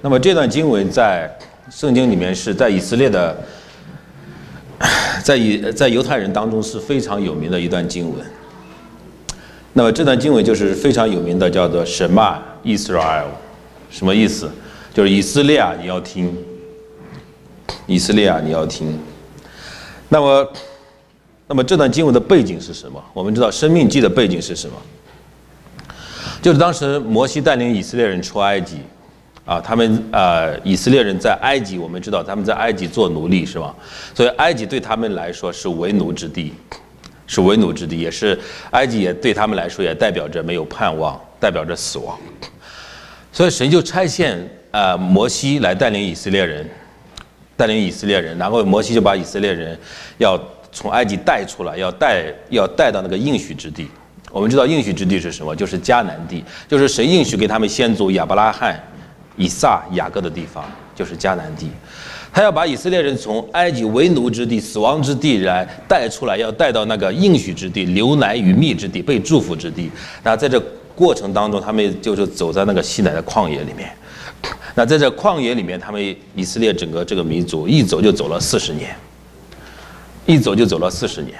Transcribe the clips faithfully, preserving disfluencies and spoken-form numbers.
那么这段经文在圣经里面是在以色列的，在以在犹太人当中是非常有名的一段经文。那么这段经文就是非常有名的，叫做什么 Israel， 什么意思？就是以色列啊，你要听，以色列啊，你要听。那么，那么这段经文的背景是什么？我们知道《申命记》的背景是什么？就是当时摩西带领以色列人出埃及。啊，他们呃，以色列人在埃及，我们知道他们在埃及做奴隶是吧？所以埃及对他们来说是为奴之地，是为奴之地，也是埃及也对他们来说也代表着没有盼望，代表着死亡。所以神就差遣呃摩西来带领以色列人，带领以色列人，然后摩西就把以色列人要从埃及带出来，要带要带到那个应许之地。我们知道应许之地是什么？就是迦南地，就是神应许给他们先祖亚伯拉罕、以撒、雅各的地方，就是迦南地。他要把以色列人从埃及为奴之地、死亡之地来带出来，要带到那个应许之地、流奶与蜜之地、被祝福之地。那在这过程当中，他们就是走在那个西乃的旷野里面。那在这旷野里面，他们以色列整个这个民族一走就走了四十年，一走就走了四十年。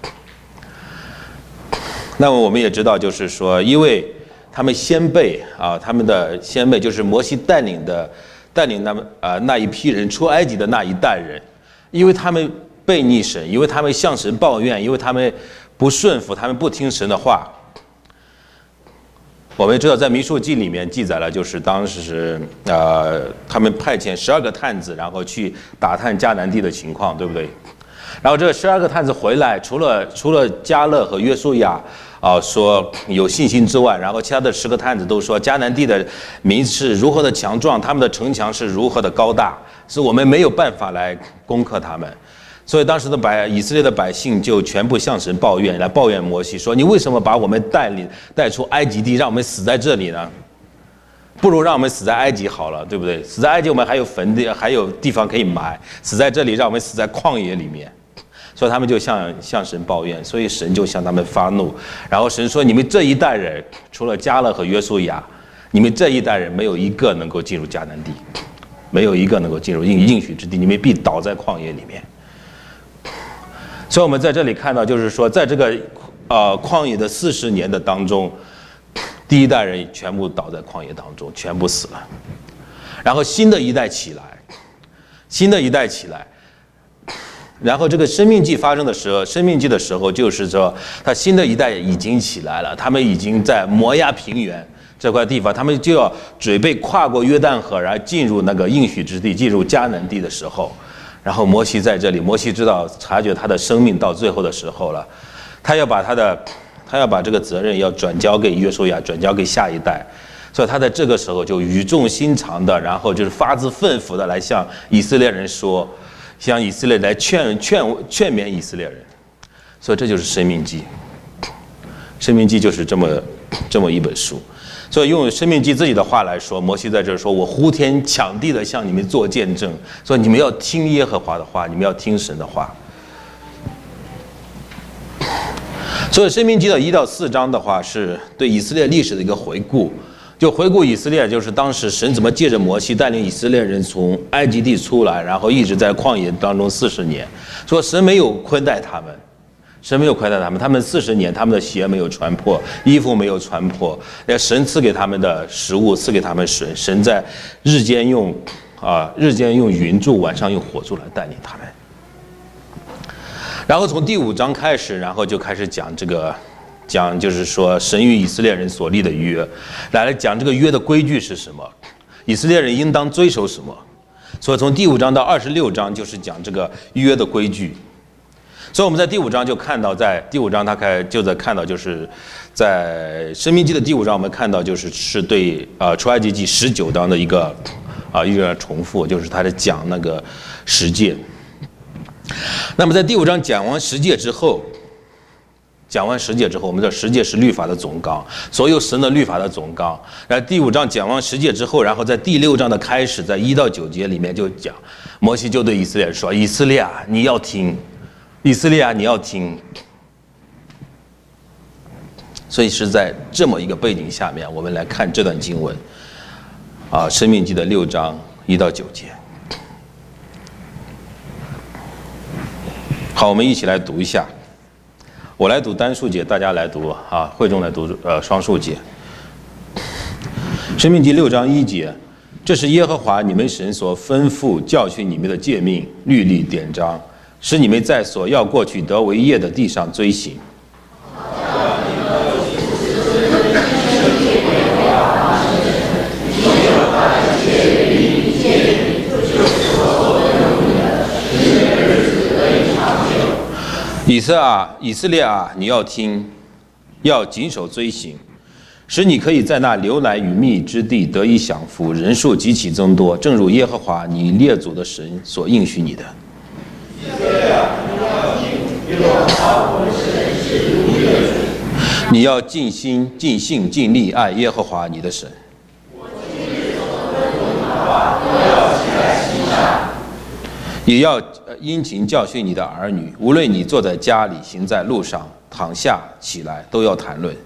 那么我们也知道，就是说，因为他们先辈啊，他们的先辈就是摩西带领的，带领他们啊、呃、那一批人出埃及的那一代人，因为他们背逆神，因为他们向神抱怨，因为他们不顺服，他们不听神的话。我们知道，在民数记里面记载了，就是当时呃他们派遣十二个探子，然后去打探迦南地的情况，对不对？然后这十二个探子回来，除了除了迦勒和约书亚。啊，说有信心之外，然后其他的十个探子都说迦南地的民是如何的强壮，他们的城墙是如何的高大，是我们没有办法来攻克他们。所以当时的百以色列的百姓就全部向神抱怨，来抱怨摩西说：“你为什么把我们带领带出埃及地，让我们死在这里呢？不如让我们死在埃及好了，对不对？死在埃及我们还有坟地，还有地方可以埋，死在这里让我们死在旷野里面。”所以他们就向向神抱怨，所以神就向他们发怒。然后神说：“你们这一代人，除了迦勒和约书亚，你们这一代人没有一个能够进入迦南地，没有一个能够进入应应许之地，你们必倒在旷野里面。”所以我们在这里看到，就是说，在这个呃旷野的四十年的当中，第一代人全部倒在旷野当中，全部死了。然后新的一代起来，新的一代起来。然后这个生命记发生的时候，生命记的时候，就是说，他新的一代已经起来了，他们已经在摩押平原这块地方，他们就要准备跨过约旦河，然后进入那个应许之地，进入迦南地的时候，然后摩西在这里，摩西知道察觉他的生命到最后的时候了，他要把他的，他要把这个责任要转交给约书亚，转交给下一代。所以他在这个时候就语重心长的，然后就是发自肺腑的来向以色列人说。向以色列来劝劝劝勉以色列人，所以这就是《申命记》。《申命记》就是这么这么一本书。所以用《申命记》自己的话来说，摩西在这儿说：“我呼天抢地的向你们做见证，说你们要听耶和华的话，你们要听神的话。”所以《申命记》的一到四章的话，是对以色列历史的一个回顾。就回顾以色列，就是当时神怎么借着摩西带领以色列人从埃及地出来，然后一直在旷野当中四十年。说神没有亏待他们，神没有亏待他们，他们四十年，他们的鞋没有穿破，衣服没有穿破。那神赐给他们的食物，赐给他们水，神在日间用啊日间用云柱，晚上用火柱来带领他们。然后从第五章开始，然后就开始讲这个。讲就是说神与以色列人所立的约，来讲这个约的规矩是什么，以色列人应当遵守什么。所以从第五章到二十六章就是讲这个约的规矩。所以我们在第五章就看到，在第五章他开就在看到，就是在申命记的第五章，我们看到就是是对呃出埃及记十九章的一个啊、呃、一个重复，就是他在讲那个十诫。那么在第五章讲完十诫之后。讲完十诫之后，我们这十诫是律法的总纲，所有神的律法的总纲。然后第五章讲完十诫之后，然后在第六章的开始，在一到九节里面就讲，摩西就对以色列说：“以色列啊，你要听；以色列啊，你要听。”所以是在这么一个背景下面，我们来看这段经文。 啊，《申命记》的六章一到九节。好，我们一起来读一下。我来读单数节，大家来读啊，会众来读呃双数节。《申命记》六章一节，这是耶和华你们神所吩咐教训你们的诫命、律例、典章，使你们在所要过去得为业的地上遵行。以色啊，以色列啊，你要听，要谨守遵行，使你可以在那流奶与蜜之地得以享福，人数极其增多，正如耶和华你列祖的神所应许你的。你要尽心、尽性、尽力爱耶和华你的神。也要殷勤教训你的儿女，无论你坐在家里、行在路上、躺下起来，都要谈论。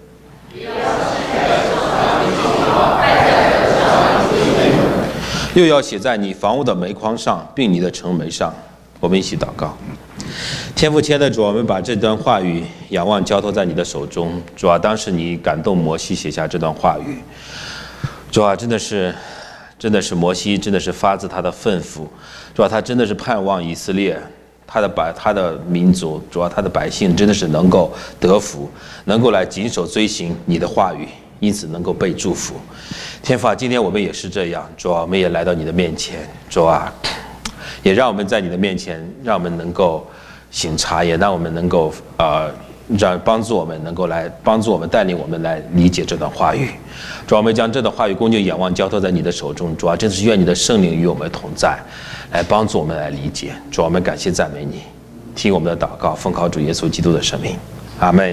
又要写在你房屋的门框上，并你的城门上。我们一起祷告。天父亲爱的主，我们把这段话语仰望交托在你的手中。主啊，当时你感动摩西写下这段话语。主啊，真的是。真的是摩西，真的是发自他的愤愤，主要他真的是盼望以色列，他的百他的民族，主要他的百姓真的是能够得福，能够来谨守遵行你的话语，因此能够被祝福。天父啊，今天我们也是这样，主啊，我们也来到你的面前，主啊，也让我们在你的面前，让我们能够省察，也让我们能够呃。让帮助我们能够来帮助我们带领我们来理解这段话语，主啊，我们将这段话语恭敬仰望交托在你的手中，主啊，真是愿你的圣灵与我们同在，来帮助我们来理解。主啊，我们感谢赞美你，听我们的祷告，奉靠主耶稣基督的圣名，阿们。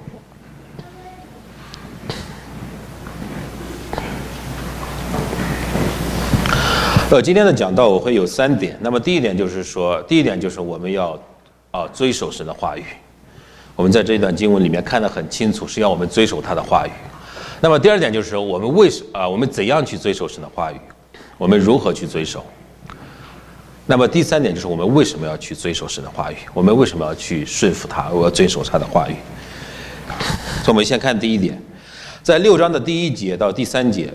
呃，今天的讲道我会有三点，那么第一点就是说，第一点就是我们要啊、呃、遵守神的话语。我们在这一段经文里面看得很清楚，是要我们遵守他的话语。那么第二点就是我们为什啊、呃、我们怎样去遵守神的话语，我们如何去遵守。那么第三点就是我们为什么要去遵守神的话语，我们为什么要去顺服他，我要遵守他的话语。所以我们先看第一点，在六章的第一节到第三节。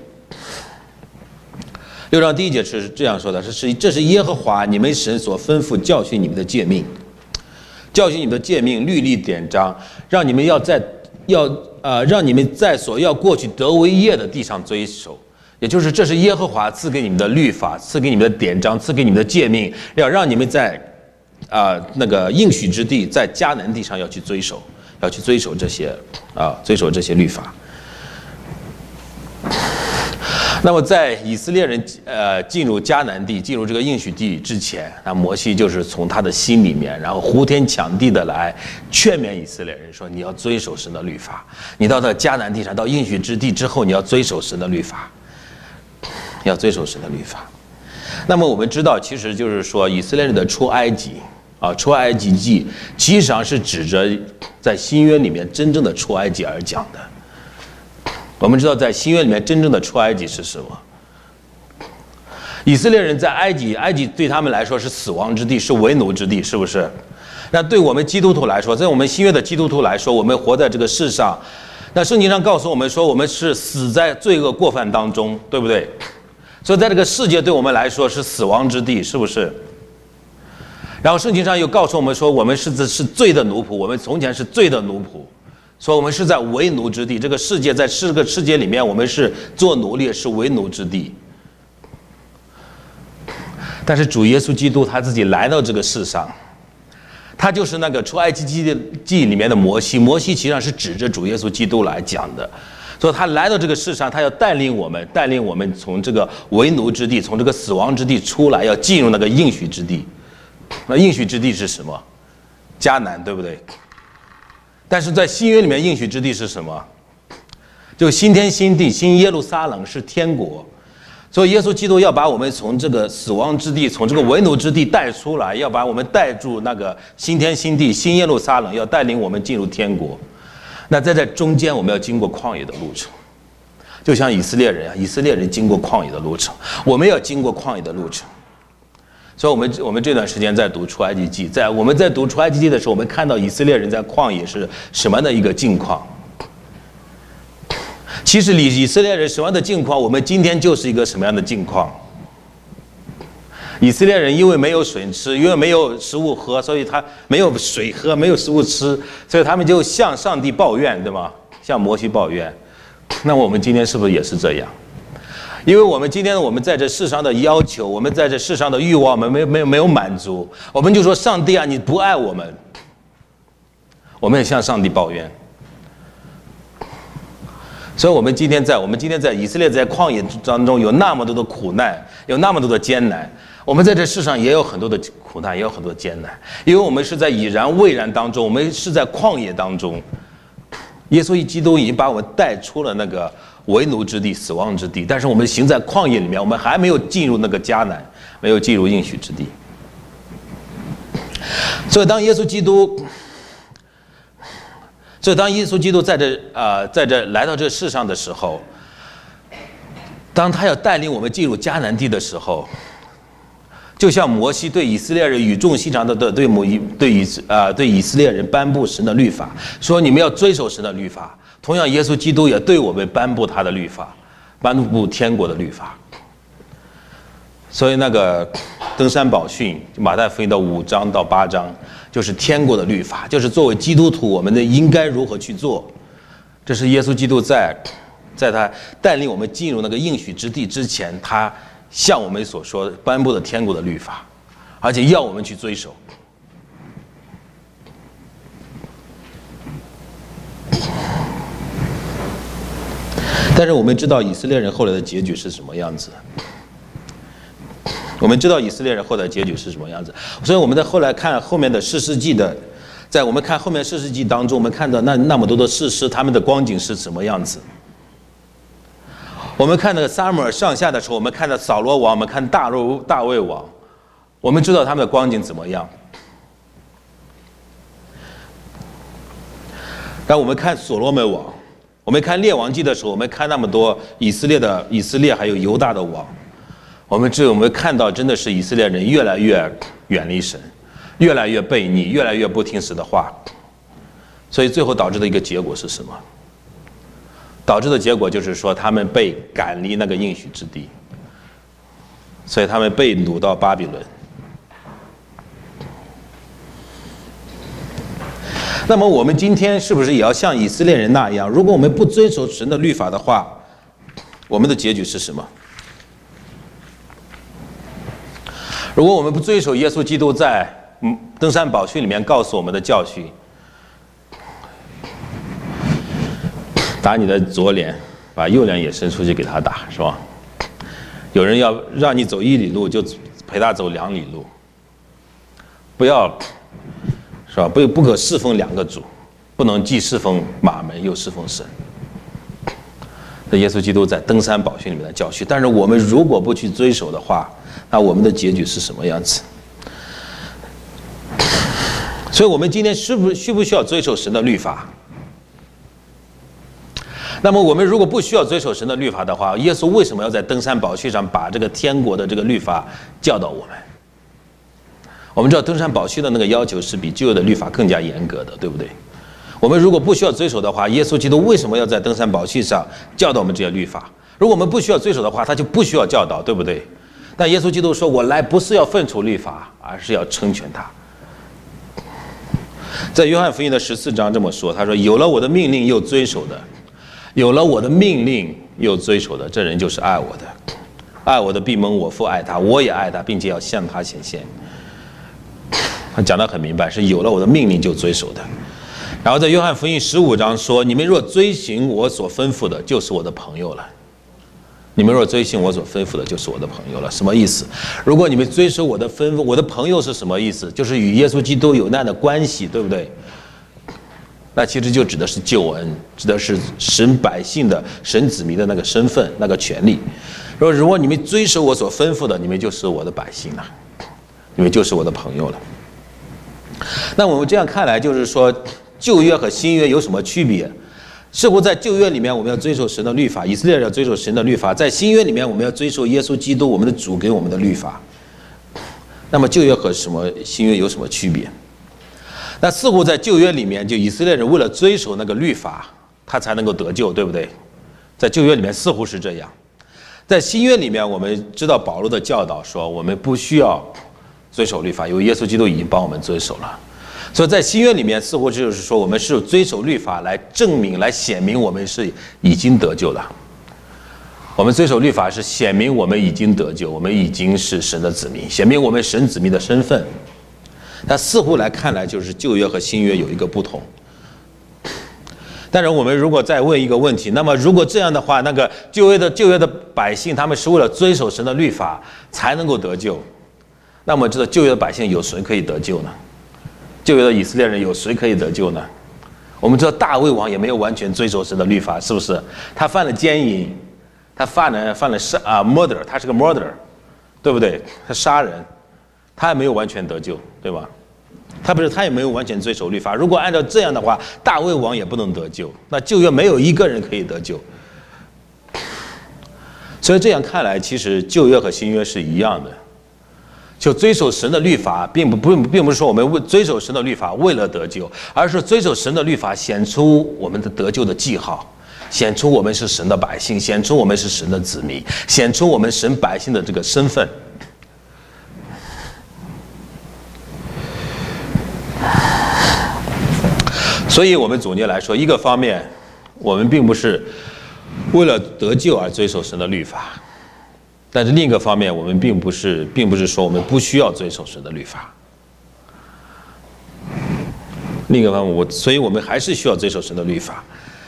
六章第一节是这样说的：是这是耶和华你们神所吩咐教训你们的诫命。教训你们的诫命、律例、典章，让你们要在要呃，让你们在所要过去得为业的地上遵守。也就是这是耶和华赐给你们的律法，赐给你们的典章，赐给你们的诫命，要让你们在啊、呃、那个应许之地，在迦南地上要去遵守，要去遵守这些啊、呃、遵守这些律法。那么在以色列人呃进入迦南地、进入这个应许地之前，那摩西就是从他的心里面，然后呼天抢地的来劝勉以色列人说：你要遵守神的律法。你到了迦南地上，到应许之地之后，你要遵守神的律法，要遵守神的律法。那么我们知道，其实就是说以色列人的出埃及啊，出埃及记，其实上是指着在新约里面真正的出埃及而讲的。我们知道，在新约里面真正的出埃及是什么？以色列人在埃及，埃及对他们来说是死亡之地，是为奴之地，是不是？那对我们基督徒来说，在我们新约的基督徒来说，我们活在这个世上，那圣经上告诉我们说，我们是死在罪恶过犯当中，对不对？所以在这个世界对我们来说是死亡之地，是不是？然后圣经上又告诉我们说，我们是是罪的奴仆，我们从前是罪的奴仆。所以我们是在为奴之地，这个世界在这个世界里面，我们是做奴隶，是为奴之地。但是主耶稣基督他自己来到这个世上，他就是那个出埃及记里面的摩西，摩西实际上是指着主耶稣基督来讲的。所以他来到这个世上，他要带领我们，带领我们从这个为奴之地，从这个死亡之地出来，要进入那个应许之地。那应许之地是什么？迦南，对不对？但是在新约里面，应许之地是什么？就新天新地，新耶路撒冷是天国。所以耶稣基督要把我们从这个死亡之地，从这个为奴之地带出来，要把我们带入那个新天新地，新耶路撒冷，要带领我们进入天国。那在这中间，我们要经过旷野的路程。 就像以色列人啊，以色列人经过旷野的路程，我们要经过旷野的路程。所以，我们我们这段时间在读出埃及记，在我们在读出埃及记的时候，我们看到以色列人在旷野是什么样的一个境况。其实，以以色列人什么样的境况，我们今天就是一个什么样的境况。以色列人因为没有水吃，因为没有食物喝，所以他没有水喝，没有食物吃，所以他们就向上帝抱怨，对吗？向摩西抱怨。那我们今天是不是也是这样？因为我们今天我们在这世上的要求，我们在这世上的欲望，我们没有没有没有满足，我们就说上帝啊，你不爱我们，我们也向上帝抱怨。所以，我们今天在我们今天在以色列在旷野当中有那么多的苦难，有那么多的艰难，我们在这世上也有很多的苦难，也有很多的艰难，因为我们是在已然未然当中，我们是在旷野当中。耶稣基督已经把我们带出了那个为奴之地、死亡之地，但是我们行在旷野里面，我们还没有进入那个迦南，没有进入应许之地。所以，当耶稣基督，所以当耶稣基督在这啊、呃，在这来到这世上的时候，当他要带领我们进入迦南地的时候，就像摩西对以色列人语重心长的对摩对以啊、呃、对以色列人颁布神的律法，说你们要遵守神的律法。同样，耶稣基督也对我们颁布他的律法，颁布天国的律法。所以那个登山宝训，马太福音的五章到八章，就是天国的律法，就是作为基督徒我们的应该如何去做。这是耶稣基督在在他带领我们进入那个应许之地之前，他像我们所说颁布的天国的律法，而且要我们去遵守。但是我们知道以色列人后来的结局是什么样子，我们知道以色列人后来的结局是什么样子，所以我们在后来看后面的士师记的，在我们看后面士师记当中，我们看到那那么多的士师，他们的光景是什么样子。我们看那个撒母耳上下的时候，我们看到扫罗王，我们看大卫大卫王，我们知道他们的光景怎么样。但我们看所罗门王，我们看列王记的时候，我们看那么多以色列的以色列还有犹大的王，我们只有我们看到真的是以色列人越来越远离神，越来越悖逆，越来越不听神的话，所以最后导致的一个结果是什么？导致的结果就是说，他们被赶离那个应许之地，所以他们被掳到巴比伦。那么我们今天是不是也要像以色列人那样？如果我们不遵守神的律法的话，我们的结局是什么？如果我们不遵守耶稣基督在嗯登山宝训里面告诉我们的教训，打你的左脸，把右脸也伸出去给他打，是吧？有人要让你走一里路，就陪他走两里路，不要，是吧？不不可侍奉两个主，不能既侍奉马门又侍奉神。这耶稣基督在登山宝训里面的教训，但是我们如果不去遵守的话，那我们的结局是什么样子？所以我们今天需不需不需要遵守神的律法？那么我们如果不需要遵守神的律法的话，耶稣为什么要在登山宝训上把这个天国的这个律法教导我们？我们知道登山宝训的那个要求是比旧约的律法更加严格的，对不对？我们如果不需要遵守的话，耶稣基督为什么要在登山宝训上教导我们这些律法？如果我们不需要遵守的话，他就不需要教导，对不对？但耶稣基督说：“我来不是要废除律法，而是要成全它。”在约翰福音的十四章这么说，他说：“有了我的命令又遵守的，有了我的命令又遵守的，这人就是爱我的。爱我的必蒙我父爱他，我也爱他，并且要向他显现。”他讲得很明白，是有了我的命令就遵守的。然后在约翰福音十五章说：“你们若遵行我所吩咐的，就是我的朋友了。你们若遵行我所吩咐的，就是我的朋友了。”什么意思？如果你们遵守我的吩咐，我的朋友是什么意思？就是与耶稣基督有那样的关系，对不对？那其实就指的是救恩，指的是神百姓的神子民的那个身份、那个权利。说如果你们遵守我所吩咐的，你们就是我的百姓了，你们就是我的朋友了。那我们这样看来，就是说旧约和新约有什么区别？ 似乎在旧约里面我们要遵守神的律法，以色列人要遵守神的律法；在新约里面我们要遵守耶稣基督我们的主给我们的律法。那么旧约和什么新约有什么区别？那似乎在旧约里面，就以色列人为了遵守那个律法，他才能够得救，对不对？在旧约里面似乎是这样。在新约里面，我们知道保罗的教导说，我们不需要遵守律法，因为耶稣基督已经帮我们遵守了。所以在新约里面，似乎就是说，我们是遵守律法来证明、来显明我们是已经得救了。我们遵守律法是显明我们已经得救，我们已经是神的子民，显明我们神子民的身份。但似乎来看来，就是旧约和新约有一个不同。但是我们如果再问一个问题，那么如果这样的话，那个旧约的旧约的百姓，他们是为了遵守神的律法才能够得救，那么这个旧约的百姓有谁可以得救呢？旧约的以色列人有谁可以得救呢？我们知道大卫王也没有完全遵守神的律法，是不是？他犯了奸淫，他犯了犯了杀啊 murder， 他是个 murder， 对不对？他杀人，他还没有完全得救，对吧？他不是，他也没有完全遵守律法。如果按照这样的话，大卫王也不能得救，那旧约没有一个人可以得救。所以这样看来，其实旧约和新约是一样的。就遵守神的律法，并不不并不是说我们为遵守神的律法为了得救，而是遵守神的律法显出我们的得救的记号，显出我们是神的百姓，显出我们是神的子民，显出我们神百姓的这个身份。所以我们总结来说，一个方面，我们并不是为了得救而遵守神的律法。但是另一个方面，我们并不是，并不是说我们不需要遵守神的律法。另一个方面，我，所以我们还是需要遵守神的律法。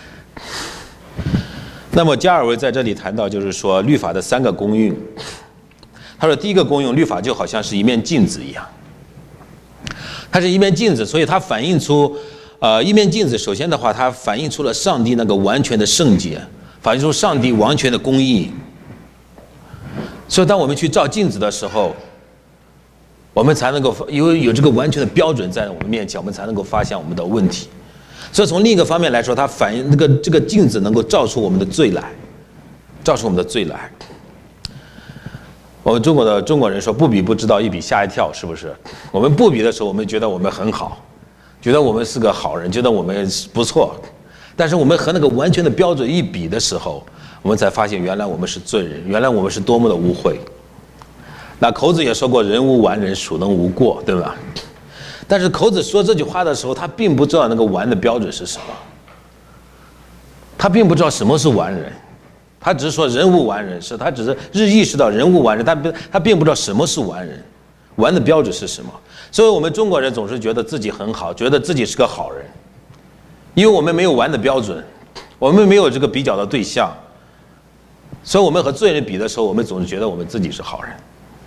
那么加尔维在这里谈到，就是说律法的三个功用。他说，第一个功用，律法就好像是一面镜子一样，它是一面镜子，所以它反映出，呃，一面镜子。首先的话，它反映出了上帝那个完全的圣洁，反映出上帝完全的公义。所以当我们去照镜子的时候，我们才能够有有这个完全的标准在我们面前，我们才能够发现我们的问题。所以从另一个方面来说，它反映那个这个镜子能够照出我们的罪来，照出我们的罪来。我们中国的中国人说不比不知道，一比吓一跳，是不是？我们不比的时候，我们觉得我们很好，觉得我们是个好人，觉得我们不错。但是我们和那个完全的标准一比的时候，我们才发现原来我们是罪人，原来我们是多么的污秽。那孔子也说过，人无完人，孰能无过，对吧？但是孔子说这句话的时候，他并不知道那个完的标准是什么，他并不知道什么是完人，他只是说人无完人，是他只是日意识到人无完人，他他并不知道什么是完人，完的标准是什么。所以我们中国人总是觉得自己很好，觉得自己是个好人，因为我们没有完的标准，我们没有这个比较的对象。所以我们和罪人比的时候，我们总是觉得我们自己是好人。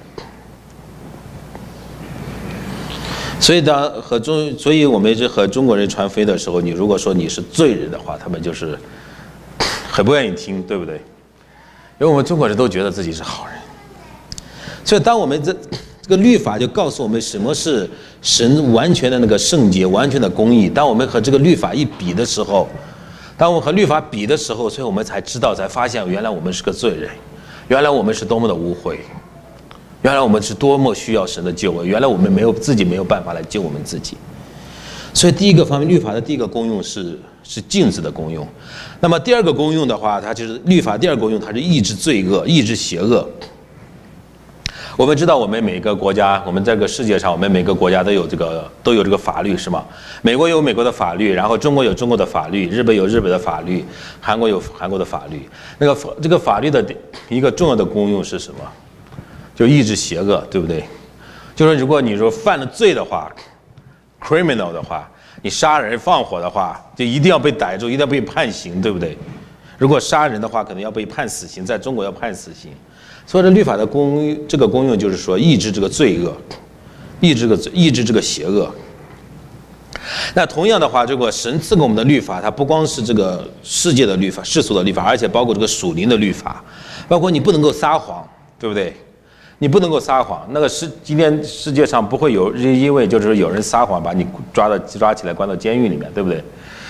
所以当和中，所以我们这和中国人传福音的时候，你如果说你是罪人的话，他们就是很不愿意听，对不对？因为我们中国人都觉得自己是好人。所以当我们这这个律法就告诉我们什么是神完全的那个圣洁、完全的公义。当我们和这个律法一比的时候，当我们和律法比的时候，所以我们才知道，才发现原来我们是个罪人，原来我们是多么的污秽，原来我们是多么需要神的救恩，原来我们没有自己没有办法来救我们自己。所以第一个方面，律法的第一个功用是是镜子的功用。那么第二个功用的话，它就是律法第二个功用，它是抑制罪恶、抑制邪恶。我们知道，我们每个国家，我们这个世界上，我们每个国家都有这个都有这个法律，是吗？美国有美国的法律，然后中国有中国的法律，日本有日本的法律，韩国有韩国的法律。那个这个法律的一个重要的功用是什么？就抑制邪恶，对不对？就是如果你说犯了罪的话 ，criminal 的话，你杀人放火的话，就一定要被逮住，一定要被判刑，对不对？如果杀人的话，可能要被判死刑，在中国要判死刑。所以这律法的功这个功用就是说抑制这个罪恶，抑制这个抑制这个邪恶。那同样的话，这个神赐给我们的律法，它不光是这个世界的律法、世俗的律法，而且包括这个属灵的律法，包括你不能够撒谎，对不对？你不能够撒谎。那个世今天世界上不会有因为就是有人撒谎把你抓到抓起来关到监狱里面，对不对？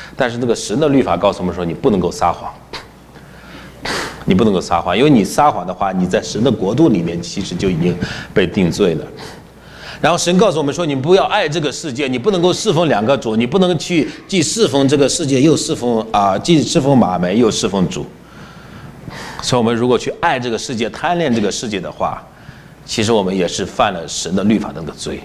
但是这个神的律法告诉我们说，你不能够撒谎，你不能够撒谎，因为你撒谎的话，你在神的国度里面其实就已经被定罪了。然后神告诉我们说，你不要爱这个世界，你不能够侍奉两个主，你不能去既侍奉这个世界，又侍奉啊，既侍奉马门，又侍奉主。所以，我们如果去爱这个世界，贪恋这个世界的话，其实我们也是犯了神的律法的那个罪。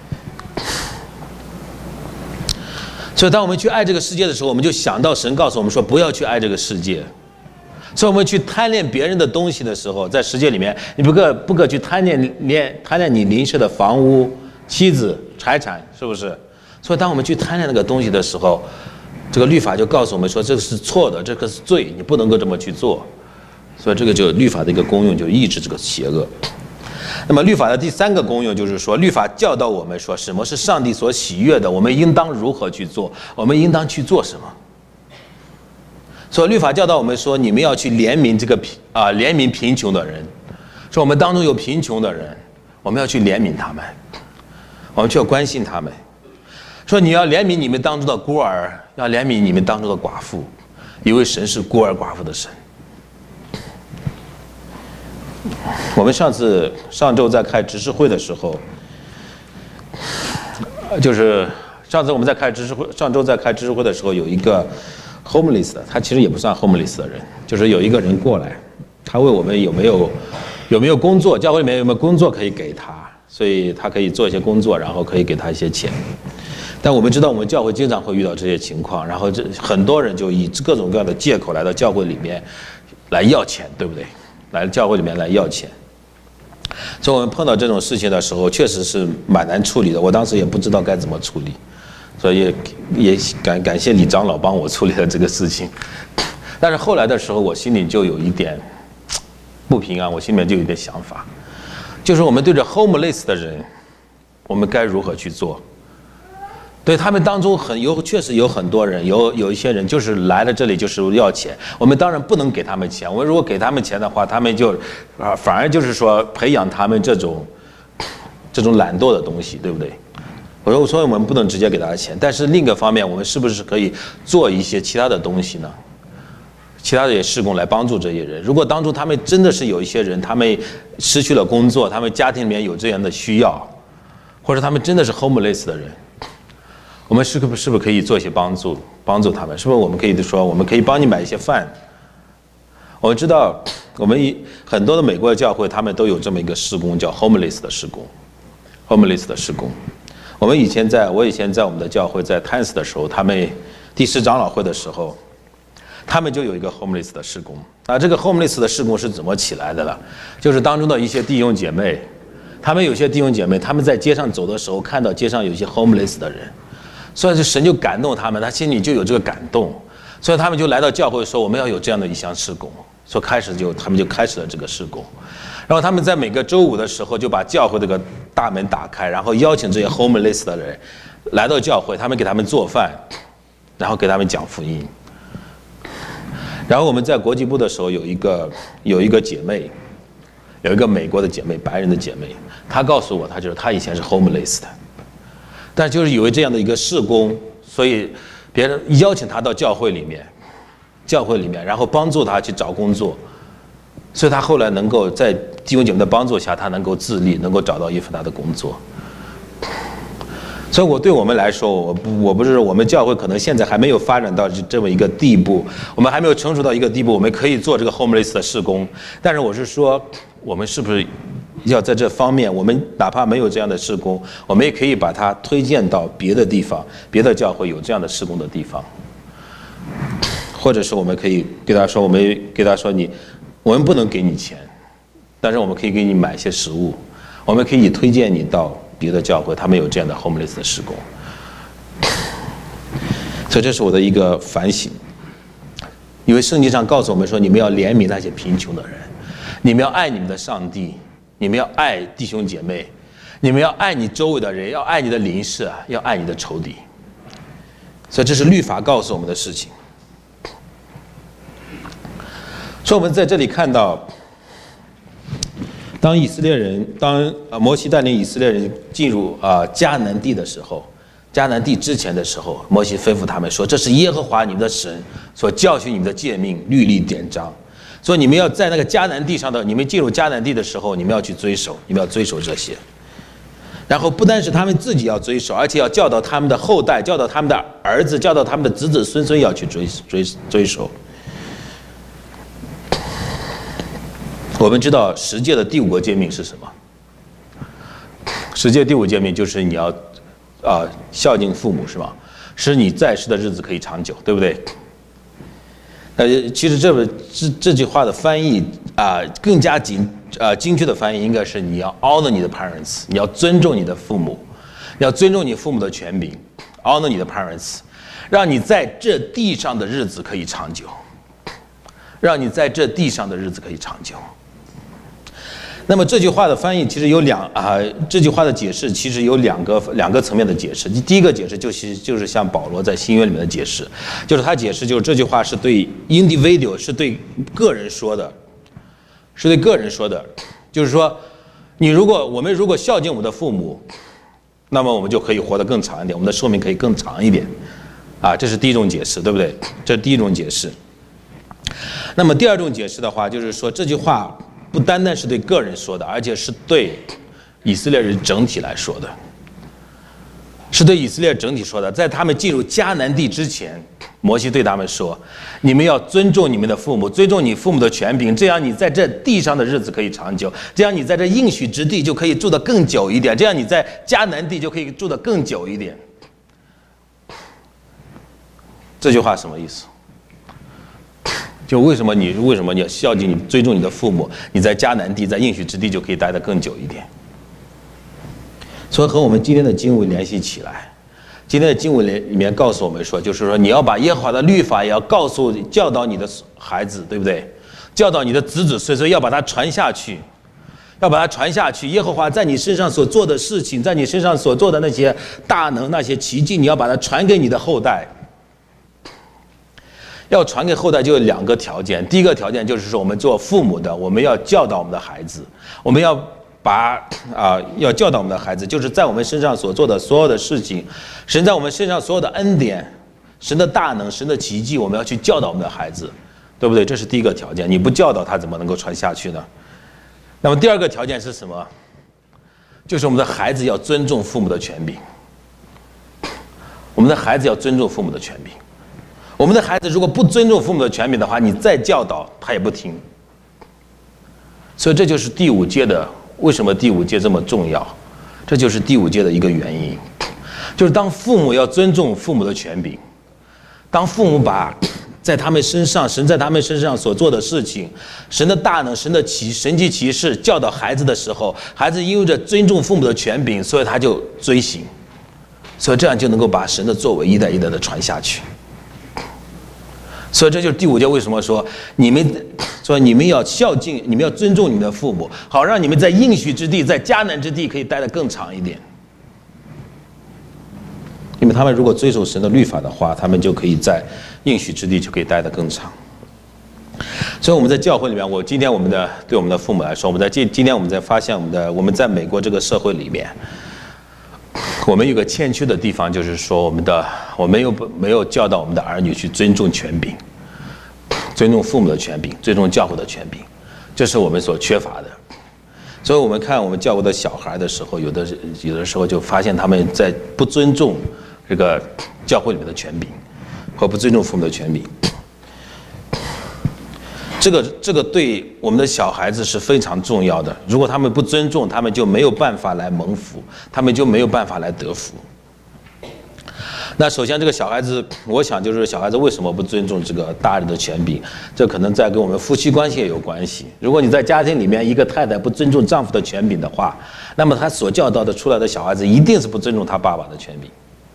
所以，当我们去爱这个世界的时候，我们就想到神告诉我们说，不要去爱这个世界。所以，我们去贪恋别人的东西的时候，在世界里面，你不可不可去贪恋恋贪恋你邻舍的房屋、妻子、财产，是不是？所以，当我们去贪恋那个东西的时候，这个律法就告诉我们说，这个是错的，这个是罪，你不能够这么去做。所以，这个就律法的一个功用，就抑制这个邪恶。那么，律法的第三个功用就是说，律法教导我们说，什么是上帝所喜悦的，我们应当如何去做，我们应当去做什么。所以律法教导我们说，你们要去怜悯这个贫啊，怜悯贫穷的人。说我们当中有贫穷的人，我们要去怜悯他们，我们就要关心他们。说你要怜悯你们当中的孤儿，要怜悯你们当中的寡妇，因为神是孤儿寡妇的神。我们上次上周在开执事会的时候，就是上次我们在开执事会，上周在开执事会的时候，有一个 homeless 的，他其实也不算 homeless 的人，就是有一个人过来，他问我们有没有有没有工作，教会里面有没有工作可以给他，所以他可以做一些工作，然后可以给他一些钱。但我们知道，我们教会经常会遇到这些情况，然后这很多人就以各种各样的借口来到教会里面来要钱，对不对？来教会里面来要钱。所以我们碰到这种事情的时候，确实是蛮难处理的。我当时也不知道该怎么处理，所以也也感感谢李长老帮我处理了这个事情。但是后来的时候，我心里就有一点不平安，我心里面就有一点想法，就是我们对着 homeless 的人，我们该如何去做？对他们当中很有，确实有很多人，有有一些人就是来了这里就是要钱，我们当然不能给他们钱。我们如果给他们钱的话，他们就啊，反而就是说培养他们这种这种懒惰的东西，对不对？我说，所以我们不能直接给他钱，但是另一个方面，我们是不是可以做一些其他的东西呢？其他的也事工来帮助这些人。如果当初他们真的是有一些人，他们失去了工作，他们家庭里面有这样的需要，或者他们真的是 homeless 的人。我们是不是不是可以做一些帮助，帮助他们？是不是我们可以说，我们可以帮你买一些饭？我们知道，我们很多的美国的教会，他们都有这么一个事工，叫 homeless 的事工 ，homeless 的事工。我们以前在，我以前在我们的教会，在 Times 的时候，他们第十长老会的时候，他们就有一个 homeless 的事工。啊，这个 homeless 的事工是怎么起来的了？就是当中的一些弟兄姐妹，他们有些弟兄姐妹，他们在街上走的时候，看到街上有一些 homeless 的人。所以神就感动他们，他心里就有这个感动，所以他们就来到教会说，我们要有这样的一项事工，所以开始就他们就开始了这个事工。然后他们在每个周五的时候就把教会这个大门打开，然后邀请这些 homeless 的人来到教会，他们给他们做饭，然后给他们讲福音。然后我们在国际部的时候有一个有一个姐妹，有一个美国的姐妹，白人的姐妹，她告诉我，她就是她以前是 homeless 的。但就是有这样的一个事工，所以别人邀请他到教会里面，教会里面，然后帮助他去找工作，所以他后来能够在弟兄姐妹的帮助下，他能够自立，能够找到一份他的工作。所以我对我们来说，我不我不是我们教会可能现在还没有发展到这么一个地步，我们还没有成熟到一个地步，我们可以做这个 homeless 的事工。但是我是说，我们是不是要在这方面，我们哪怕没有这样的事工，我们也可以把它推荐到别的地方，别的教会有这样的事工的地方，或者是我们可以给他说，我们给他说你，我们不能给你钱，但是我们可以给你买一些食物，我们可以推荐你到别的教会，他们有这样的 homeless 的事工。所以这是我的一个反省，因为圣经上告诉我们说，你们要怜悯那些贫穷的人，你们要爱你们的上帝。你们要爱弟兄姐妹，你们要爱你周围的人，要爱你的邻舍，要爱你的仇敌。所以这是律法告诉我们的事情。所以我们在这里看到，当以色列人，当摩西带领以色列人进入啊迦南地的时候， 迦南地之前的时候，摩西吩咐他们说：“这是耶和华你们的神所教训你们的诫命、律例、典章。所以你们要在那个迦南地上的，你们进入迦南地的时候，你们要去遵守，你们要遵守这些。然后不单是他们自己要遵守，而且要教导他们的后代，教导他们的儿子，教导他们的子子孙孙要去追追追守。我们知道十诫的第五个诫命是什么？十诫第五诫命就是你要啊、呃、孝敬父母，是吧？使你在世的日子可以长久，对不对？呃，其实这个这这句话的翻译啊、呃，更加精啊、呃、精确的翻译应该是你要 honor 你的 parents， 你要尊重你的父母，你要尊重你父母的权柄 ，honor 你的 parents， 让你在这地上的日子可以长久，让你在这地上的日子可以长久。那么这句话的翻译其实有两啊、呃，这句话的解释其实有两个两个层面的解释。第一个解释就是就是像保罗在新约里面的解释，就是他解释就是这句话是对 individual 是对个人说的，是对个人说的，就是说你如果我们如果孝敬我们的父母，那么我们就可以活得更长一点，我们的寿命可以更长一点，啊，这是第一种解释，对不对？这是第一种解释。那么第二种解释的话，就是说这句话不单单是对个人说的，而且是对以色列人整体来说的，是对以色列整体说的。在他们进入迦南地之前，摩西对他们说：“你们要尊重你们的父母，尊重你父母的权柄，这样你在这地上的日子可以长久，这样你在这应许之地就可以住得更久一点，这样你在迦南地就可以住得更久一点。”这句话什么意思？就为什么你为什么你要孝敬你尊重你的父母，你在迦南地在应许之地就可以待得更久一点。所以和我们今天的经文联系起来，今天的经文里面告诉我们说，就是说你要把耶和华的律法也要告诉教导你的孩子，对不对？教导你的子子孙孙，要把它传下去，要把它传下去。耶和华在你身上所做的事情，在你身上所做的那些大能那些奇迹，你要把它传给你的后代。要传给后代就有两个条件，第一个条件就是说我们做父母的，我们要教导我们的孩子，我们要把啊、呃、要教导我们的孩子，就是在我们身上所做的所有的事情，神在我们身上所有的恩典，神的大能，神的奇迹，我们要去教导我们的孩子，对不对？这是第一个条件，你不教导他怎么能够传下去呢？那么第二个条件是什么？就是我们的孩子要尊重父母的权柄，我们的孩子要尊重父母的权柄。我们的孩子如果不尊重父母的权柄的话，你再教导他也不听。所以这就是第五诫的，为什么第五诫这么重要？这就是第五诫的一个原因，就是当父母要尊重父母的权柄，当父母把在他们身上神在他们身上所做的事情，神的大能，神的奇神迹奇事教导孩子的时候，孩子因为着尊重父母的权柄，所以他就遵行，所以这样就能够把神的作为一代一代的传下去。所以这就是第五诫为什么说你们说你们要孝敬，你们要尊重你们的父母，好让你们在应许之地，在迦南之地可以待得更长一点。因为他们如果遵守神的律法的话，他们就可以在应许之地就可以待得更长。所以我们在教会里面，我今天我们的对我们的父母来说，我们在今今天我们在发现我们的我们在美国这个社会里面，我们有个欠缺的地方，就是说我们的我们又没有教导我们的儿女去尊重权柄，尊重父母的权柄，尊重教会的权柄，这是我们所缺乏的。所以我们看我们教会的小孩的时候，有的有的时候就发现他们在不尊重这个教会里面的权柄，和不尊重父母的权柄。这个这个对我们的小孩子是非常重要的。如果他们不尊重，他们就没有办法来蒙福，他们就没有办法来得福。那首先，这个小孩子，我想就是小孩子为什么不尊重这个大人的权柄？这可能在跟我们夫妻关系也有关系。如果你在家庭里面，一个太太不尊重丈夫的权柄的话，那么他所教导的出来的小孩子一定是不尊重他爸爸的权柄。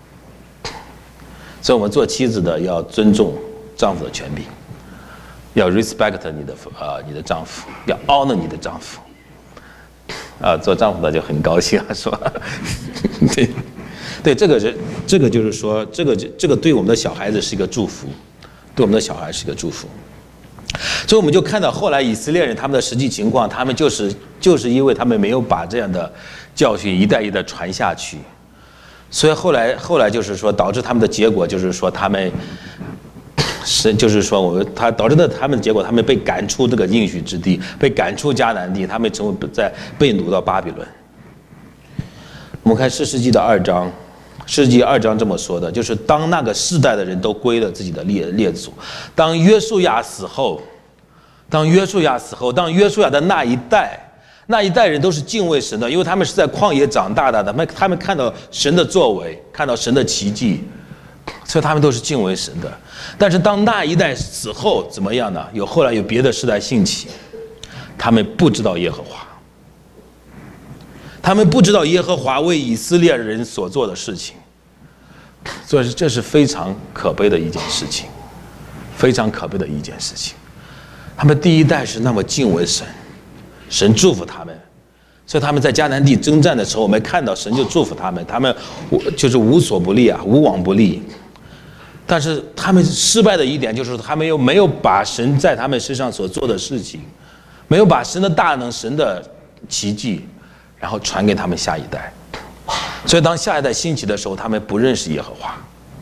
所以，我们做妻子的要尊重丈夫的权柄。要 respect 你的啊、呃，你的丈夫，要 honor 你的丈夫，啊，做丈夫的就很高兴啊，是吧？对，对，这个是这个就是说，这个这个对我们的小孩子是一个祝福，对我们的小孩是一个祝福。所以我们就看到后来以色列人他们的实际情况，他们就是就是因为他们没有把这样的教训一代一代传下去， 所以后来后来就是说，导致他们的结果就是说，他们是就是说，我们他导致的他们的结果，他们被赶出这个应许之地，被赶出迦南地，他们成为在被掳到巴比伦。我们看士师记的二章，士师记二章这么说的，就是当那个世代的人都归了自己的列列祖，当约书亚死后，当约书亚死后，当约书亚的那一代。那一代人都是敬畏神的，因为他们是在旷野长大的，他们他们看到神的作为，看到神的奇迹，所以他们都是敬畏神的。但是当那一代死后怎么样呢？有后来有别的世代兴起，他们不知道耶和华，他们不知道耶和华为以色列人所做的事情，所以这是非常可悲的一件事情，非常可悲的一件事情。他们第一代是那么敬畏神。神祝福他们，所以他们在迦南地征战的时候，我们看到神就祝福他们，他们就是无所不利啊，无往不利。但是他们失败的一点就是，他们又没有把神在他们身上所做的事情，没有把神的大能、神的奇迹，然后传给他们下一代。所以当下一代兴起的时候，他们不认识耶和华。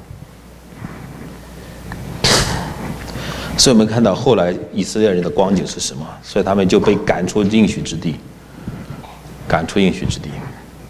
所以我们看到后来以色列人的光景是什么？所以他们就被赶出应许之地，赶出应许之地。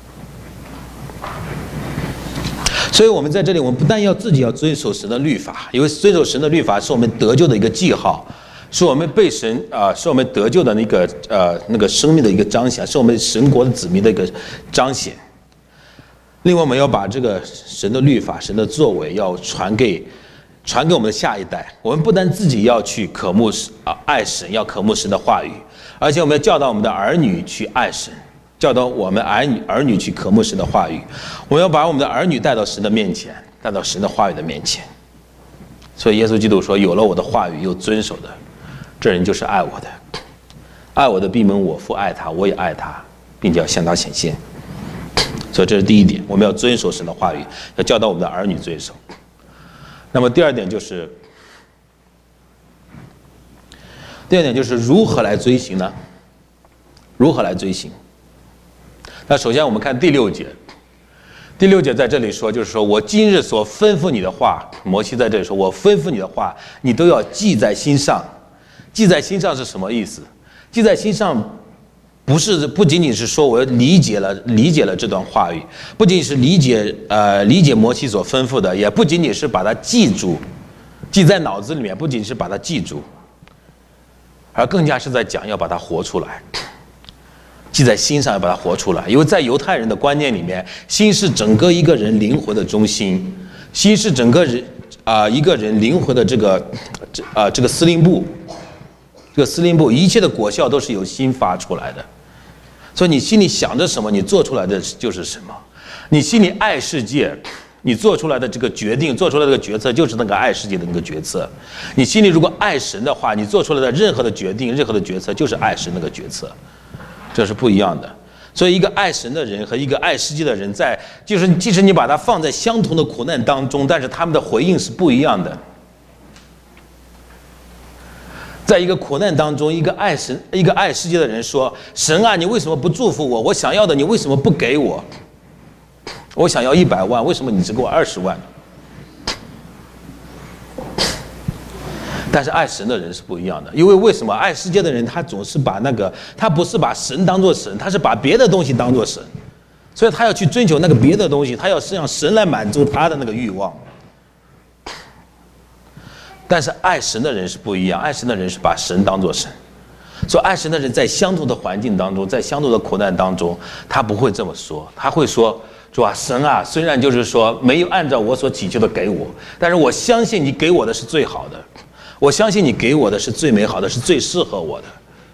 所以我们在这里，我们不但要自己要遵守神的律法，因为遵守神的律法是我们得救的一个记号，是我们被神啊、呃，是我们得救的那个呃那个生命的一个彰显，是我们神国的子民的一个彰显。另外，我们要把这个神的律法、神的作为要传给。传给我们的下一代，我们不但自己要去渴慕啊爱神，要渴慕神的话语，而且我们要教导我们的儿女去爱神，教导我们儿女儿女去渴慕神的话语。我们要把我们的儿女带到神的面前，带到神的话语的面前。所以耶稣基督说：“有了我的话语又遵守的，这人就是爱我的。爱我的必蒙我父爱他，我也爱他，并且要向他显现。”所以这是第一点，我们要遵守神的话语，要教导我们的儿女遵守。那么第二点就是，第二点就是如何来遵行呢？如何来遵行？那首先我们看第六节，第六节在这里说，就是说我今日所吩咐你的话，摩西在这里说，我吩咐你的话，你都要记在心上。记在心上是什么意思？记在心上。不是，不仅仅是说我理解了理解了这段话语，不仅仅是理解呃理解摩西所吩咐的，也不仅仅是把它记住，记在脑子里面，不仅是把它记住，而更加是在讲要把它活出来，记在心上要把它活出来。因为在犹太人的观念里面，心是整个一个人灵魂的中心，心是整个人啊、呃、一个人灵魂的这个这啊、呃、这个司令部，这个司令部一切的果效都是由心发出来的。所以你心里想着什么，你做出来的就是什么。你心里爱世界，你做出来的这个决定，做出来的这个决策就是那个爱世界的那个决策。你心里如果爱神的话，你做出来的任何的决定、任何的决策就是爱神那个决策，这是不一样的。所以一个爱神的人和一个爱世界的人在，就是即使你把它放在相同的苦难当中，但是他们的回应是不一样的。在一个苦难当中，一个爱神、一个爱世界的人说：“神啊，你为什么不祝福我？我想要的你为什么不给我？我想要一百万，为什么你只给我二十万？”但是爱神的人是不一样的，因为为什么爱世界的人他总是把那个他不是把神当作神，他是把别的东西当作神，所以他要去追求那个别的东西，他要是让神来满足他的那个欲望。但是爱神的人是不一样，爱神的人是把神当作神，所以爱神的人在相同的环境当中，在相同的苦难当中，他不会这么说，他会说：“主啊，神啊，虽然就是说没有按照我所祈求的给我，但是我相信你给我的是最好的，我相信你给我的是最美好的，是最适合我的。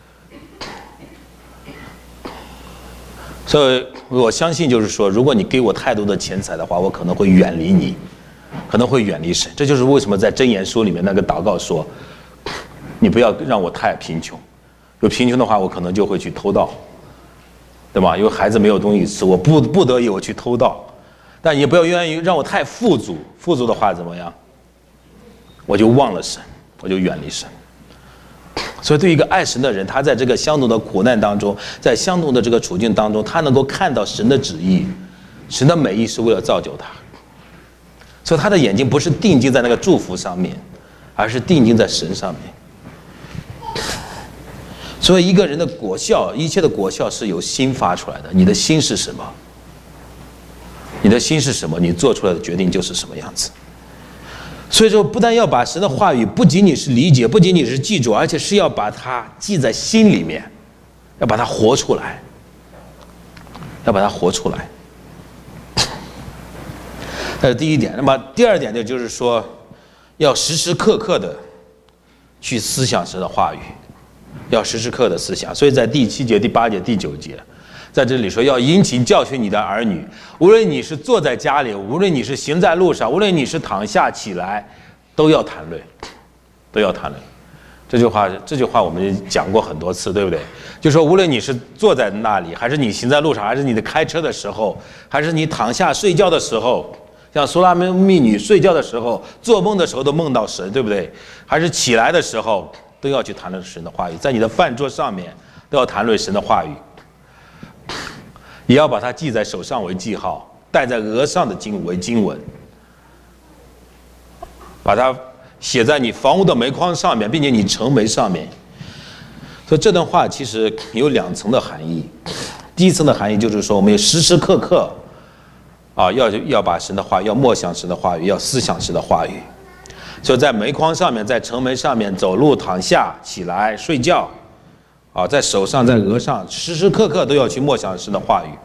所以我相信就是说，如果你给我太多的钱财的话，我可能会远离你。”可能会远离神，这就是为什么在箴言书里面那个祷告说：“你不要让我太贫穷，有贫穷的话，我可能就会去偷盗，对吧？因为孩子没有东西吃，我不不得已我去偷盗，但也不要愿意让我太富足，富足的话怎么样？我就忘了神，我就远离神。所以，对于一个爱神的人，他在这个相同的苦难当中，在相同的这个处境当中，他能够看到神的旨意。” 神的美意是为了造就他，所以他的眼睛不是定睛在那个祝福上面，而是定睛在神上面。所以一个人的果效，一切的果效是由心发出来的。你的心是什么？你的心是什么？你做出来的决定就是什么样子。所以说，不但要把神的话语不仅仅是理解，不仅仅是记住，而且是要把它记在心里面，要把它活出来，要把它活出来。这是第一点。那么第二点呢，就是说，要时时刻刻的去思想神的话语，要时时刻刻的思想。所以在第七节、第八节、第九节，在这里说要殷勤教训你的儿女，无论你是坐在家里，无论你是行在路上，无论你是躺下起来，都要谈论，都要谈论。这句话，这句话我们讲过很多次，对不对？就说无论你是坐在那里，还是你行在路上，还是你的开车的时候，还是你躺下睡觉的时候，像苏拉密女睡觉的时候、做梦的时候都梦到神，对不对？还是起来的时候都要去谈论神的话语，在你的饭桌上面都要谈论神的话语。也要把它记在手上为记号，戴在额上的经为经文，把它写在你房屋的门框上面，并且你城门上面。所以这段话其实有两层的含义。第一层的含义就是说，我们要时时刻刻啊，要要把神的话，要默想神的话语，要思想神的话语。所以在门框上面，在城门上面，走路、躺下、起来、睡觉。啊，在手上，在额上，时时刻刻都要去默想神的话语。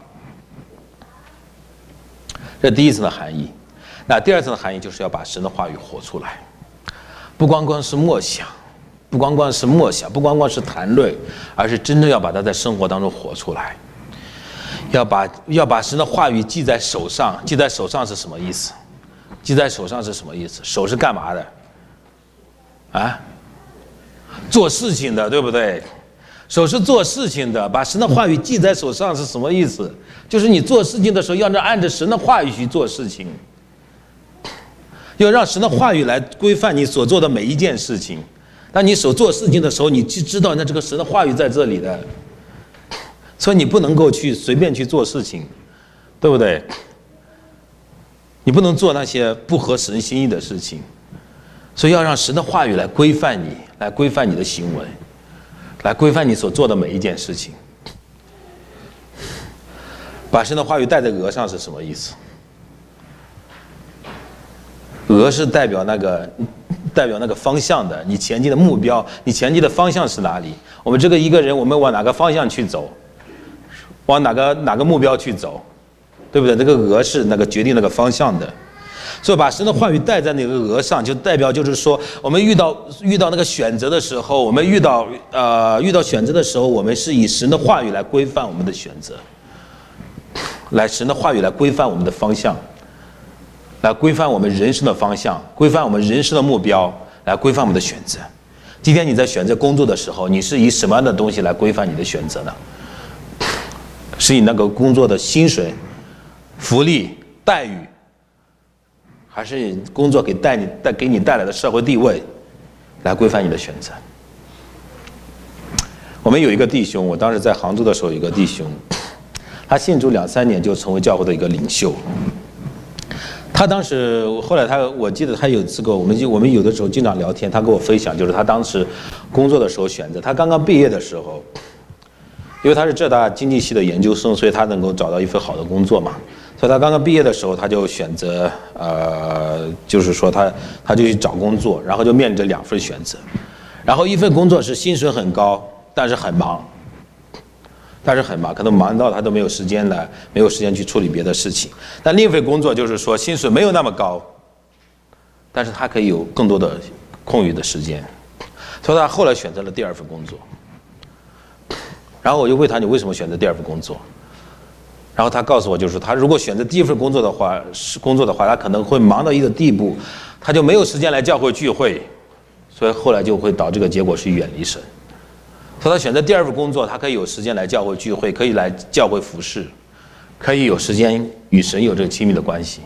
这第一层的含义。那第二层的含义就是要把神的话语活出来，不光光是默想，不光光是默想，不光光是谈论，而是真正要把它在生活当中活出来。要把要把神的话语记在手上，记在手上是什么意思？记在手上是什么意思？手是干嘛的？啊，做事情的，对不对？手是做事情的，把神的话语记在手上是什么意思？就是你做事情的时候，要按着神的话语去做事情，要让神的话语来规范你所做的每一件事情。当你手做事情的时候，你就知道那这个神的话语在这里的，所以你不能够去随便去做事情，对不对？你不能做那些不合神心意的事情，所以要让神的话语来规范你，来规范你的行为。来规范你所做的每一件事情。把神的话语戴在额上是什么意思？额是代表那个代表那个方向的，你前进的目标，你前进的方向是哪里？我们这个一个人，我们往哪个方向去走？往哪个哪个目标去走？对不对？这个额是那个决定那个方向的。所以把神的话语戴在那个额上，就代表就是说，我们遇到遇到那个选择的时候，我们遇到呃遇到选择的时候，我们是以神的话语来规范我们的选择，来神的话语来规范我们的方向，来规范我们人生的方向，规范我们人生的目标，来规范我们的选择。今天你在选择工作的时候，你是以什么样的东西来规范你的选择呢？是以那个工作的薪水、福利、待遇，还是工作给带你带给你带来的社会地位来规范你的选择？我们有一个弟兄，我当时在杭州的时候有一个弟兄，他信主两三年就成为教会的一个领袖。他当时后来他我记得他有次跟我们就我们有的时候经常聊天，他跟我分享就是他当时工作的时候选择，他刚刚毕业的时候，因为他是浙大经济系的研究生，所以他能够找到一份好的工作嘛。所以他刚刚毕业的时候，他就选择，呃，就是说他他就去找工作，然后就面临着两份选择，然后一份工作是薪水很高，但是很忙，但是很忙，可能忙到他都没有时间来，没有时间去处理别的事情。但另一份工作就是说薪水没有那么高，但是他可以有更多的空余的时间，所以他后来选择了第二份工作。然后我就问他，你为什么选择第二份工作？然后他告诉我，就是他如果选择第一份工作的话，是工作的话，他可能会忙到一个地步，他就没有时间来教会聚会，所以后来就会导致这个结果是远离神。所以他选择第二份工作，他可以有时间来教会聚会，可以来教会服侍，可以有时间与神有这个亲密的关系。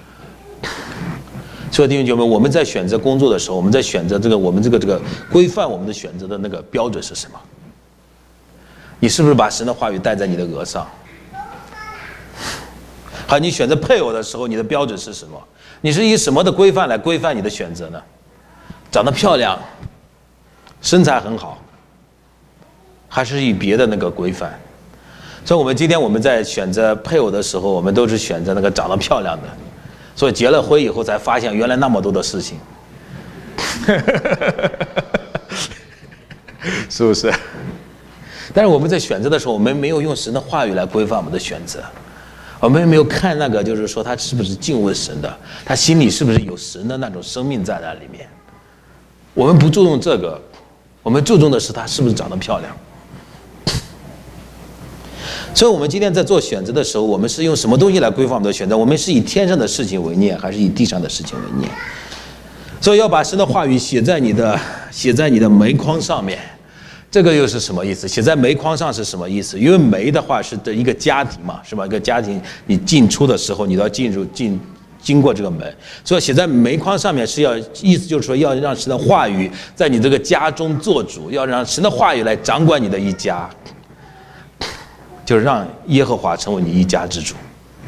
所以弟兄姐妹，我们在选择工作的时候，我们在选择这个我们这个这个规范我们的选择的那个标准是什么？你是不是把神的话语带在你的额上？ 好，你选择配偶的时候，你的标准是什么？你是以什么的规范来规范你的选择呢？长得漂亮，身材很好，还是以别的那个规范？所以，我们今天我们在选择配偶的时候，我们都是选择那个长得漂亮的。所以结了婚以后才发现，原来那么多的事情，是不是？但是我们在选择的时候，我们没有用神的话语来规范我们的选择，我们也没有看那个，就是说他是不是敬畏神的，他心里是不是有神的那种生命在那里面。我们不注重这个，我们注重的是他是不是长得漂亮。所以我们今天在做选择的时候，我们是用什么东西来规范我们的选择？我们是以天上的事情为念，还是以地上的事情为念？所以要把神的话语写在你的写在你的门框上面。这个又是什么意思？写在门框上是什么意思？因为门的话是的一个家庭嘛，是吧？一个家庭你进出的时候，你都要进入进经过这个门，所以写在门框上面是要意思就是说要让神的话语在你这个家中做主，要让神的话语来掌管你的一家。就是让耶和华成为你一家之主。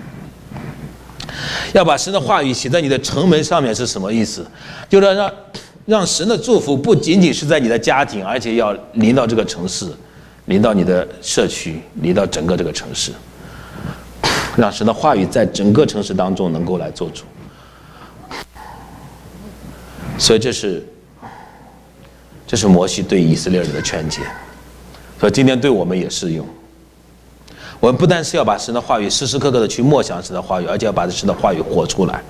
要把神的话语写在你的城门上面是什么意思？就是让让神的祝福不仅仅是在你的家庭，而且要临到这个城市，临到你的社区，临到整个这个城市，让神的话语在整个城市当中能够来做主。所以这是这是摩西对以色列人的劝诫，所以今天对我们也适用。我们不单是要把神的话语时时刻刻的去默想神的话语，而且要把神的话语活出来。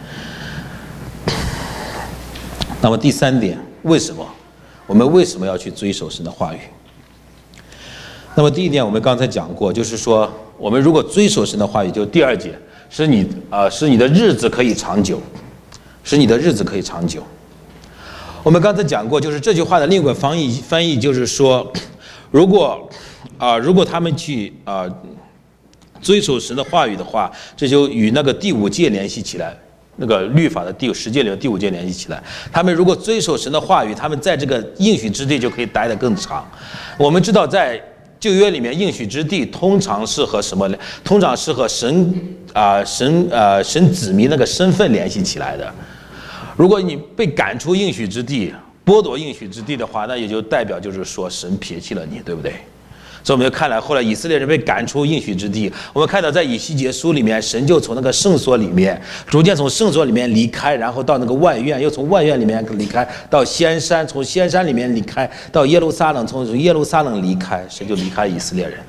那么第三点，为什么我们为什么要去追守神的话语？那么第一点我们刚才讲过，就是说我们如果追守神的话语，就第二节，使你啊、呃、使你的日子可以长久，使你的日子可以长久。我们刚才讲过，就是这句话的另一个翻译翻译就是说，如果啊、呃、如果他们去啊。呃追守神的话语的话，这就与那个第五诫联系起来，那个律法的第十诫里的第五诫联系起来。他们如果追守神的话语，他们在这个应许之地就可以待得更长。我们知道，在旧约里面，应许之地通常是和什么？通常是和神啊、呃、神呃神子民那个身份联系起来的。如果你被赶出应许之地，剥夺应许之地的话，那也就代表就是说神撇弃了你，对不对？所以我们就看来，后来以色列人被赶出应许之地。我们看到在以西结书里面，神就从那个圣所里面逐渐从圣所里面离开，然后到那个外院，又从外院里面离开到仙山，从仙山里面离开到耶路撒冷，从耶路撒冷离开，神就离开以色列人，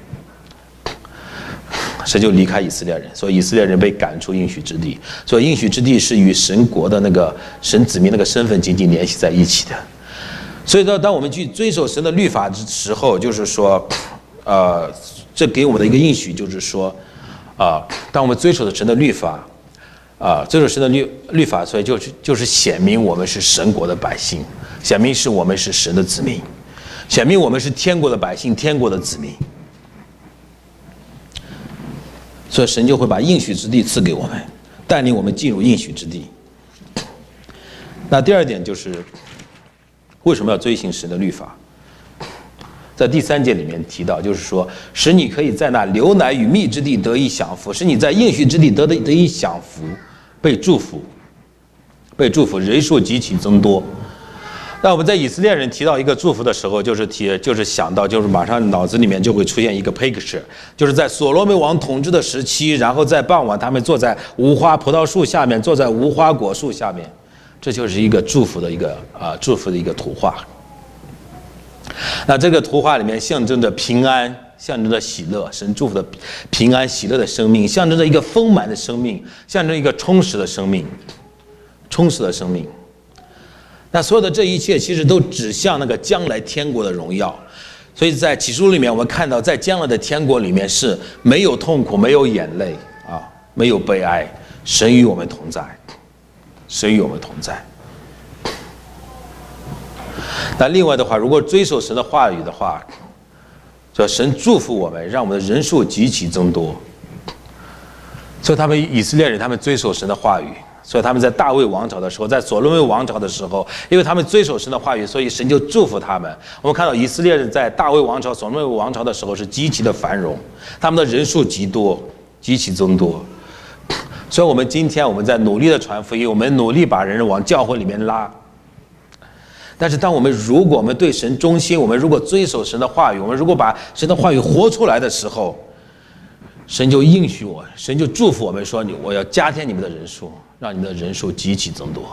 神就离开以色列人。所以以色列人被赶出应许之地。所以应许之地是与神国的那个神子民那个身份紧紧联系在一起的。所以说，当我们去追守神的律法之时候，就是说。呃，这给我们的一个应许就是说，啊、呃，当我们追守的神的律法，啊、呃，追守神的律律法，所以就是就是显明我们是神国的百姓，显明是我们是神的子民，显明我们是天国的百姓，天国的子民。所以神就会把应许之地赐给我们，带领我们进入应许之地。那第二点就是为什么要遵行神的律法？在第三节里面提到，就是说，使你可以在那流奶与蜜之地得以享福，使你在应许之地得得得以享福，被祝福，被祝福，人数极其增多。那我们在以色列人提到一个祝福的时候，就是提，就是想到，就是马上脑子里面就会出现一个 picture， 就是在所罗门王统治的时期，然后在傍晚，他们坐在无花葡萄树下面，坐在无花果树下面，这就是一个祝福的一个啊、呃、祝福的一个图画。那这个图画里面象征着平安，象征着喜乐，神祝福的平安喜乐的生命，象征着一个丰满的生命，象征一个充实的生命，充实的生命。那所有的这一切其实都指向那个将来天国的荣耀。所以在启示录里面，我们看到在将来的天国里面是没有痛苦，没有眼泪啊，没有悲哀，神与我们同在，神与我们同在。那另外的话，如果追守神的话语的话，就神祝福我们，让我们的人数极其增多。所以他们以色列人，他们追守神的话语，所以他们在大卫王朝的时候，在所罗门王朝的时候，因为他们追守神的话语，所以神就祝福他们。我们看到以色列人在大卫王朝、所罗门王朝的时候是极其的繁荣，他们的人数极多，极其增多。 所以我们今天我们在努力的传福音，我们努力把人往教会里面拉。但是当我们如果我们对神忠心，我们如果遵守神的话语，我们如果把神的话语活出来的时候，神就应许我，神就祝福我们说，你我要加添你们的人数，让你们的人数极其增多。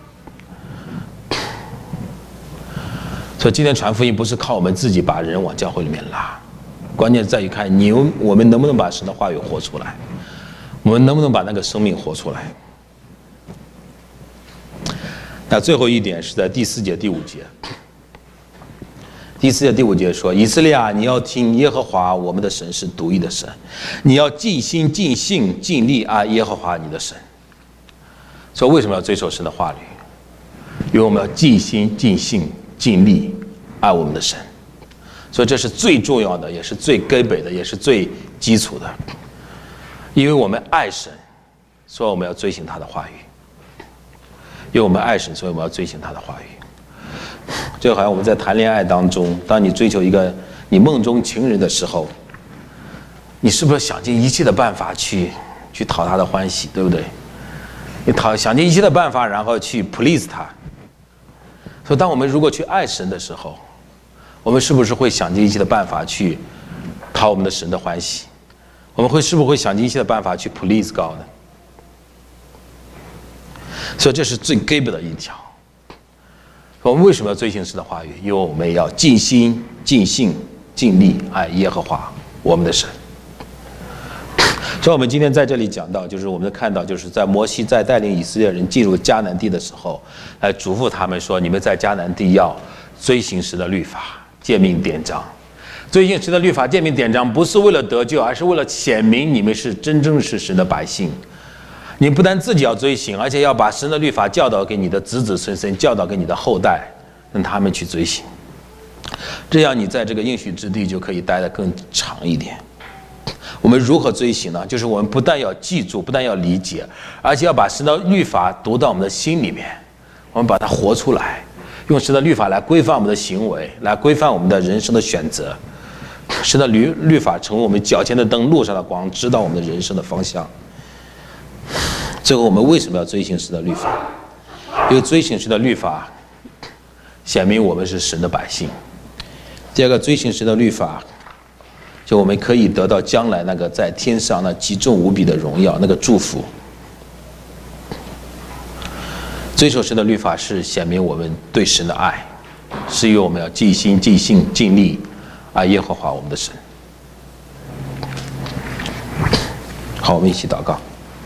所以今天传福音不是靠我们自己把人往教会里面拉，关键在于看你我们能不能把神的话语活出来，我们能不能把那个生命活出来。那最后一点是在第四节第五节，第四节第五节说，以色列啊，你要听耶和华我们的神是独一的神，你要尽心尽性尽力爱耶和华你的神。所以为什么要遵守神的话语？因为我们要尽心尽性尽力爱我们的神，所以这是最重要的，也是最根本的，也是最基础的。因为我们爱神，所以我们要遵行他的话语。因为我们爱神，所以我们要遵行他的话语。就好像我们在谈恋爱当中，当你追求一个你梦中情人的时候，你是不是想尽一切的办法去去讨他的欢喜，对不对？你讨想尽一切的办法，然后去 please 他。所以当我们如果去爱神的时候，我们是不是会想尽一切的办法去讨我们的神的欢喜？我们会是不是会想尽一切的办法去 please God 呢？所以这是最根本的一条。我们为什么要遵行神的话语？因为我们要尽心尽性尽力爱耶和华我们的神。所以我们今天在这里讲到，就是我们看到，就是在摩西在带领以色列人进入迦南地的时候，来嘱咐他们说，你们在迦南地要遵行神的律法诫命典章。遵行神的律法诫命典章不是为了得救，而是为了显明你们是真正是神的百姓。你不但自己要遵行，而且要把神的律法教导给你的子子孙孙，教导给你的后代，让他们去遵行。这样你在这个应许之地就可以待得更长一点。我们如何遵行呢？就是我们不但要记住，不但要理解，而且要把神的律法读到我们的心里面，我们把它活出来，用神的律法来规范我们的行为，来规范我们的人生的选择。神的律律法成为我们脚前的灯，路上的光，指导我们的人生的方向。最后我们为什么要遵行神的律法？因为遵行神的律法显明我们是神的百姓。第二个，遵行神的律法，就我们可以得到将来那个在天上那极重无比的荣耀，那个祝福。遵守神的律法是显明我们对神的爱，是因为我们要尽心尽性尽力爱耶和华我们的神。好，我们一起祷告。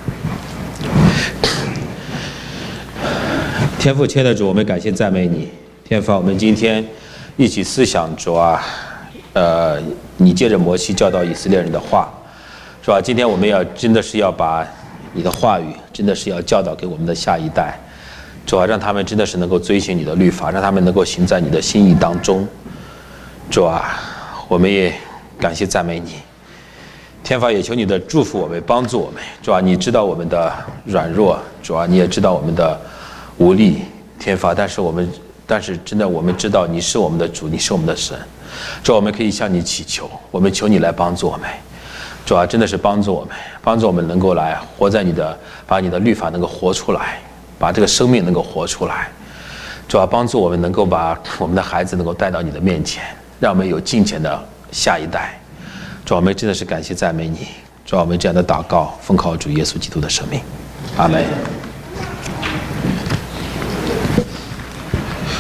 天父亲爱的主，我们感谢赞美你。天父，我们今天一起思想主啊，呃，你借着摩西教导以色列人的话，是吧？今天我们要真的是要把你的话语，真的是要教导给我们的下一代，主啊，让他们真的是能够遵循你的律法，让他们能够行在你的心意当中。主啊，我们也感谢赞美你。天父，也求你的祝福我们，帮助我们。主啊，你知道我们的软弱，主啊，你也知道我们的无力。天父，但是我们，但是真的我们知道你是我们的主，你是我们的神。主啊，我们可以向你祈求，我们求你来帮助我们。主啊，真的是帮助我们，帮助我们能够来活在你的，把你的律法能够活出来，把这个生命能够活出来。主啊，帮助我们能够把我们的孩子能够带到你的面前，让我们有敬虔的下一代。主啊，我们真的是感谢赞美你。主啊，我们这样的祷告，奉靠主耶稣基督的生命，阿们。